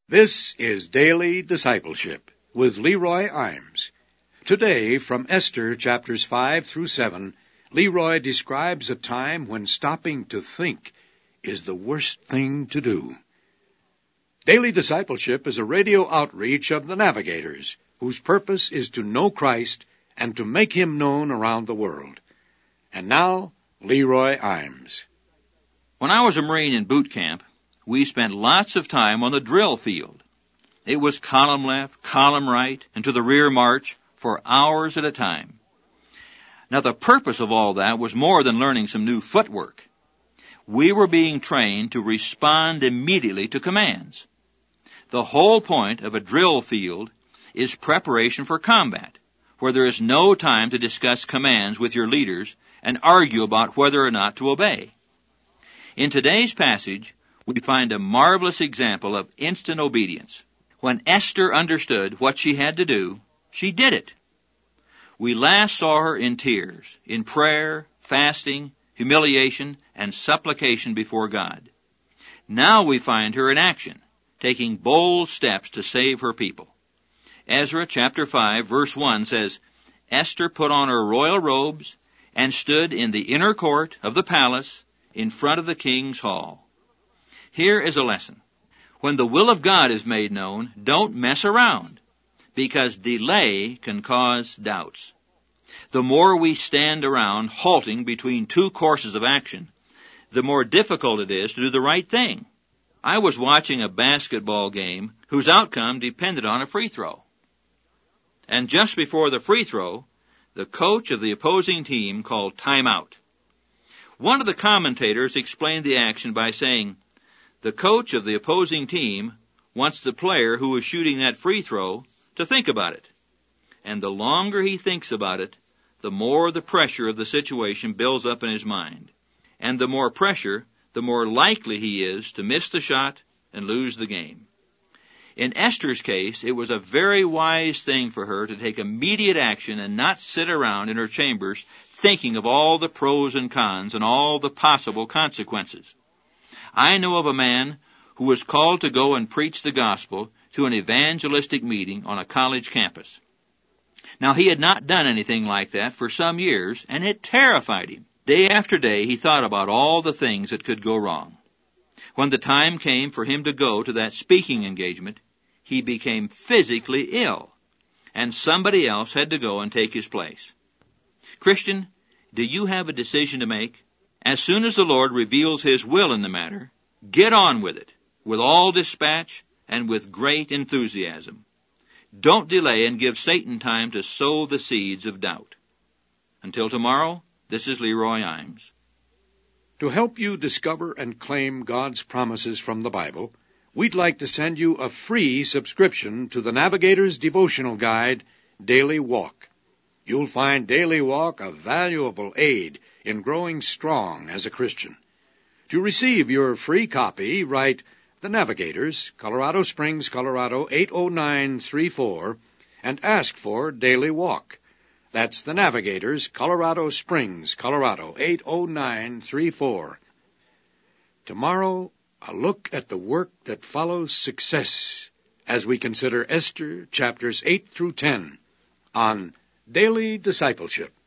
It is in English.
This is Daily Discipleship with Leroy Imes. Today, from Esther chapters 5 through 7, Leroy describes a time when stopping to think is the worst thing to do. Daily Discipleship is a radio outreach of the Navigators, whose purpose is to know Christ and to make Him known around the world. And now, Leroy Imes. When I was a Marine in boot camp, we spent lots of time on the drill field. It was column left, column right, and to the rear march for hours at a time. Now the purpose of all that was more than learning some new footwork. We were being trained to respond immediately to commands. The whole point of a drill field is preparation for combat, where there is no time to discuss commands with your leaders and argue about whether or not to obey. In today's passage, we find a marvelous example of instant obedience. When Esther understood what she had to do, she did it. We last saw her in tears, in prayer, fasting, humiliation, and supplication before God. Now we find her in action, taking bold steps to save her people. Ezra chapter 5 verse 1 says, Esther put on her royal robes and stood in the inner court of the palace in front of the king's hall. Here is a lesson. When the will of God is made known, don't mess around, because delay can cause doubts. The more we stand around halting between two courses of action, the more difficult it is to do the right thing. I was watching a basketball game whose outcome depended on a free throw. And just before the free throw, the coach of the opposing team called timeout. One of the commentators explained the action by saying, the coach of the opposing team wants the player who is shooting that free throw to think about it. And the longer he thinks about it, the more the pressure of the situation builds up in his mind. And the more pressure, the more likely he is to miss the shot and lose the game. In Esther's case, it was a very wise thing for her to take immediate action and not sit around in her chambers thinking of all the pros and cons and all the possible consequences. I know of a man who was called to go and preach the gospel to an evangelistic meeting on a college campus. Now, he had not done anything like that for some years, and it terrified him. Day after day, he thought about all the things that could go wrong. When the time came for him to go to that speaking engagement, he became physically ill, and somebody else had to go and take his place. Christian, do you have a decision to make? As soon as the Lord reveals His will in the matter, get on with it, with all dispatch and with great enthusiasm. Don't delay and give Satan time to sow the seeds of doubt. Until tomorrow, this is Leroy Imes. To help you discover and claim God's promises from the Bible, we'd like to send you a free subscription to the Navigator's devotional guide, Daily Walk. You'll find Daily Walk a valuable aid in growing strong as a Christian. To receive your free copy, write The Navigators, Colorado Springs, Colorado 80934, and ask for Daily Walk. That's The Navigators, Colorado Springs, Colorado 80934. Tomorrow, a look at the work that follows success as we consider Esther chapters 8 through 10 on Daily Discipleship.